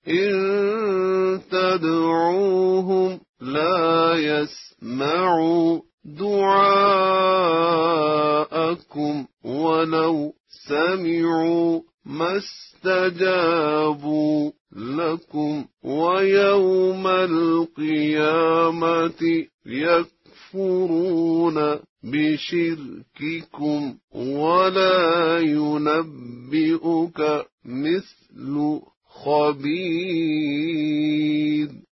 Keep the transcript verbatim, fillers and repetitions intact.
إن تدعوهم لا يسمعوا دعاءكم ولو سمعوا ما استجابوا لكم ويوم القيامة يكفرون بشرككم ولا ينبئك مثل خبير.